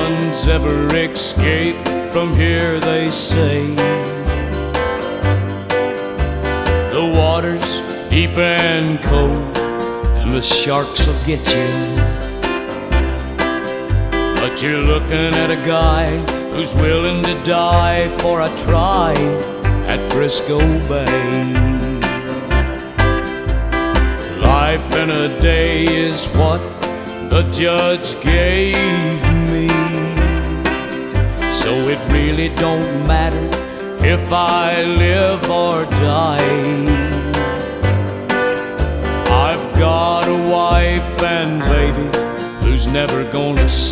one's ever escaped from here, they say. The water's deep and cold, and the sharks will get you. But you're looking at a guy who's willing to die for a try at Frisco Bay. Life in a day is what the judge gave me, so it really don't matter if I live or die. I've got a wife and baby who's never gonna